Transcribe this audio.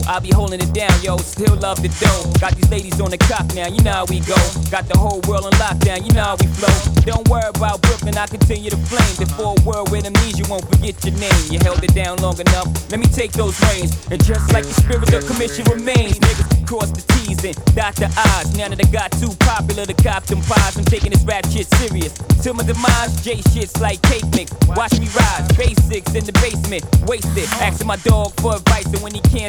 I'll be holding it down, yo, still love the dough. Got these ladies on the cock now, you know how we go. Got the whole world on lockdown, you know how we flow. Don't worry about Brooklyn, I continue to flame. Before a world with amnesia, won't forget your name. You held it down long enough, let me take those reins. And just like the spirit of commission remains, niggas cross the T's and dot the I's. Now that I got too popular to cop them pies, I'm taking this rap shit serious. Till my demise, J shit's like cake mix. Watch me rise, basics in the basement, wasted. Asking my dog for advice, and when he can't